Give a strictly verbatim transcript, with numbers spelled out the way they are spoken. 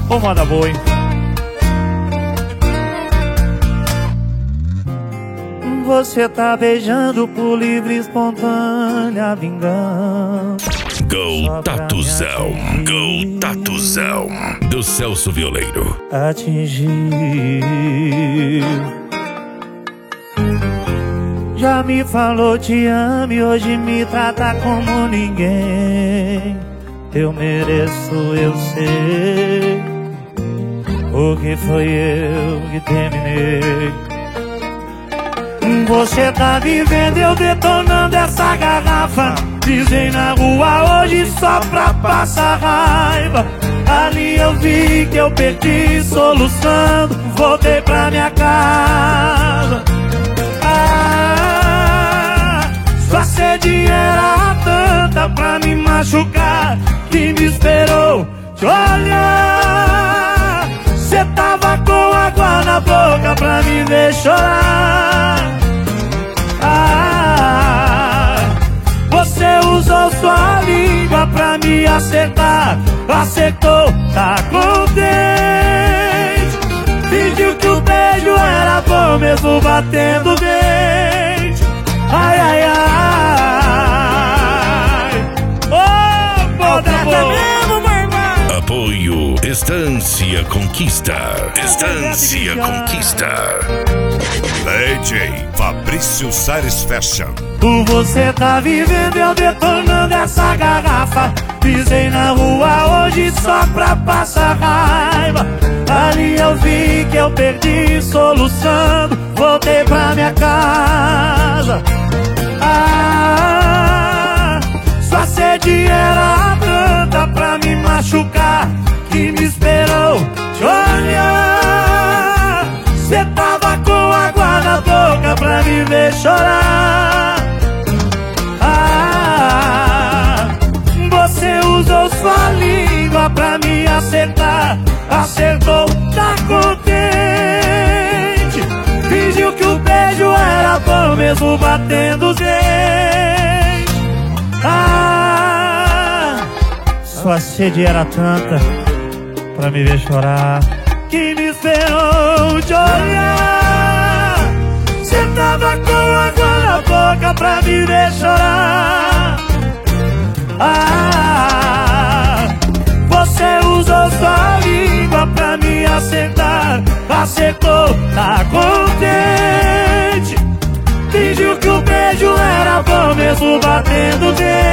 Ô, moda boa, hein? Você tá beijando por livre e espontânea vingança. Go Tatuzão, Go Tatuzão, do Celso Violeiro. Atingir. Já me falou te amo e hoje me trata como ninguém. Eu mereço, eu sei, porque foi eu que terminei. Você tá vivendo, eu detonando essa garrafa. Pisei na rua hoje só pra passar raiva. Ali eu vi que eu perdi soluçando. Voltei pra minha casa. Ah, sua sede era tanta pra me machucar que me esperou te olhar. Cê tava com água na boca pra me ver chorar. Ah, você usou sua língua pra me acertar. Acertou, tá contente. Fingiu que o beijo era bom mesmo batendo dente. Ai, ai, ai. Oh, moda boa. Apoio Estância Conquista. Estância Conquista. D J Fabrício Sares Fashion. Por você tá vivendo, eu detonando essa garrafa. Pisei na rua hoje só pra passar raiva. Ali eu vi que eu perdi soluçando. Voltei pra minha casa. Ah, sua sede era tanta pra me machucar que me esperou te olhar. Cê tava com água na boca pra me ver chorar. Ah, você usou sua língua pra me acertar. Acertou, tá contente. Fingiu que o beijo era bom mesmo batendo os dentes. Ah, sua sede era tanta pra me ver chorar que me esperou te olhar. Cê tava com água na boca pra me ver chorar. Ah, você usou sua língua pra me acertar. Acertou, tá contente. Fingiu que o beijo era bom mesmo batendo dente.